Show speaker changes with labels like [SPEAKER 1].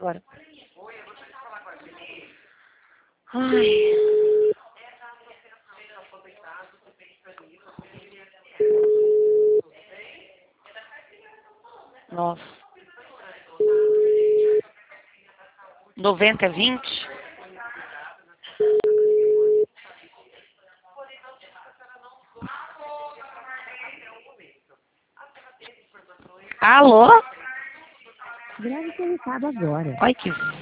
[SPEAKER 1] agora. Ai. Nossa. 90-20? Alô?
[SPEAKER 2] Grave seu recado agora.
[SPEAKER 1] Olha que